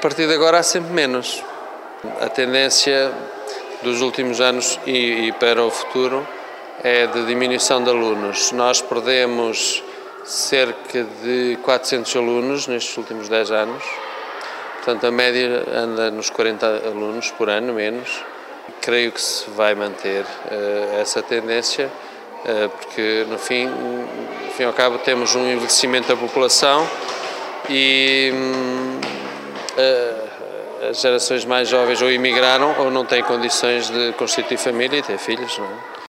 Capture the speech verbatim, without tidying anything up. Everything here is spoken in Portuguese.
partir de agora há sempre menos. A tendência dos últimos anos e, e para o futuro é de diminuição de alunos. Nós perdemos cerca de quatrocentos alunos nestes últimos dez anos, portanto a média anda nos quarenta alunos por ano, menos. Creio que se vai manter uh, essa tendência, uh, porque no fim, no fim ao cabo temos um envelhecimento da população e um, uh, as gerações mais jovens ou emigraram ou não têm condições de constituir família e ter filhos, não é?